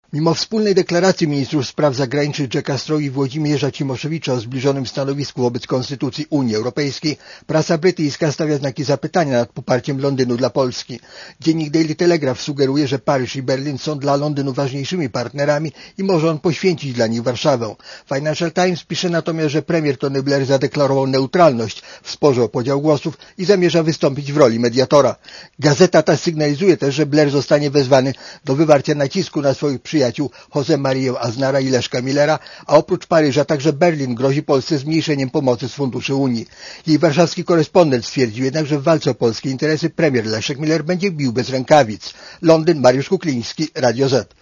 Mimo wspólnej deklaracji ministrów spraw zagranicznych Jacka Straw i Włodzimierza Cimoszewicza o zbliżonym stanowisku wobec konstytucji Unii Europejskiej, prasa brytyjska stawia znaki zapytania nad poparciem Londynu dla Polski. Dziennik Daily Telegraph sugeruje, że Paryż i Berlin są dla Londynu ważniejszymi partnerami i może on poświęcić dla nich Warszawę. Financial Times pisze natomiast, że premier Tony Blair zadeklarował neutralność w sporze o podział głosów i zamierza wystąpić w roli mediatora. Gazeta ta sygnalizuje też, że Blair zostanie wezwany do wywarcia nacisku na swoich przyjaciół José Marię Aznara i Leszka Millera, a oprócz Paryża także Berlin grozi Polsce zmniejszeniem pomocy z funduszy Unii. Jej warszawski korespondent stwierdził jednak, że w walce o polskie interesy premier Leszek Miller będzie bił bez rękawic. Londyn, Mariusz Kukliński, Radio Z.